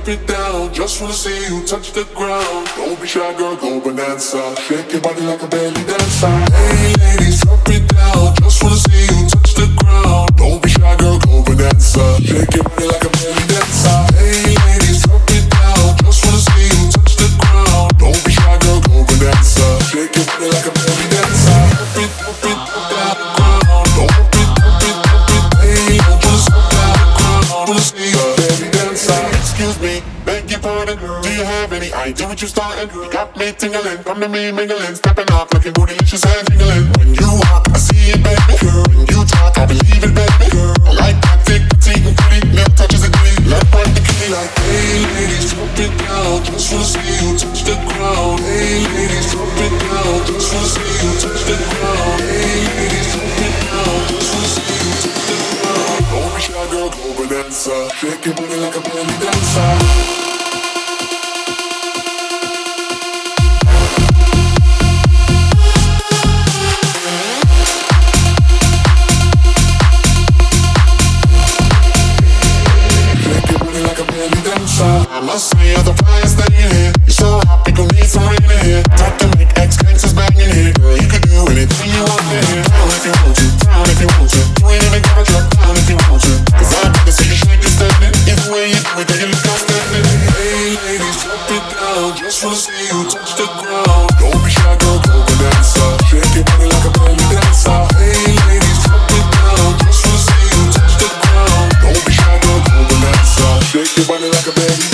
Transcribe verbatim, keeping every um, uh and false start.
drop it down. Just wanna see you touch the ground. Don't be shy, girl, go bonanza. Shake your body like a belly dancer. Hey ladies, drop it down. Just wanna see you touch the ground. Don't be shy, girl, go bonanza. Shake your body like a belly dancer. Hey ladies, drop it down. Just wanna see you touch the ground. Don't be shy, girl, go bonanza. Shake your body like a belly dancer. Drop it, drop it, drop it out the ground. Don't drop it, drop it, drop it. Hey, don't just drop it out the ground. Wanna see you belly dancer. Excuse me, beg your pardon. Do you have any idea what you started? You got me tingling, come to me mingling, stepping off, looking bootylicious and jingling. When you walk, I see it, baby. Girl, when you talk, I believe it, baby. Girl, I like that thick, petite, and pretty. Milk touches a ditty, love point the kitty like, hey ladies, drop it down. Just wanna see you touch the ground. Hey ladies, drop it down. Just wanna see you touch the ground. Hey ladies, drop it down. Just wanna see you touch the ground. Don't be shy, girl, go bonanza. Shake your booty like a belly dancer. I must say you're the flyest thing in here. You're so hot, people need some rain in here. Talk to make ex-gangsters banging here. Girl, you can do anything you want in here. Down if you want to, down if you want to. You ain't even gotta drop down if you want to. Cause I'm gonna see you shake and standing. Either way you do it, then you look outstanding. Hey ladies, drop it down. Just wanna see you touch the ground. Don't be shy, girl, go bonanza. Shake your body like a belly dancer. Hey ladies, drop it down. Just wanna see you touch the ground. Don't be shy, girl, go bonanza. Shake your body like a belly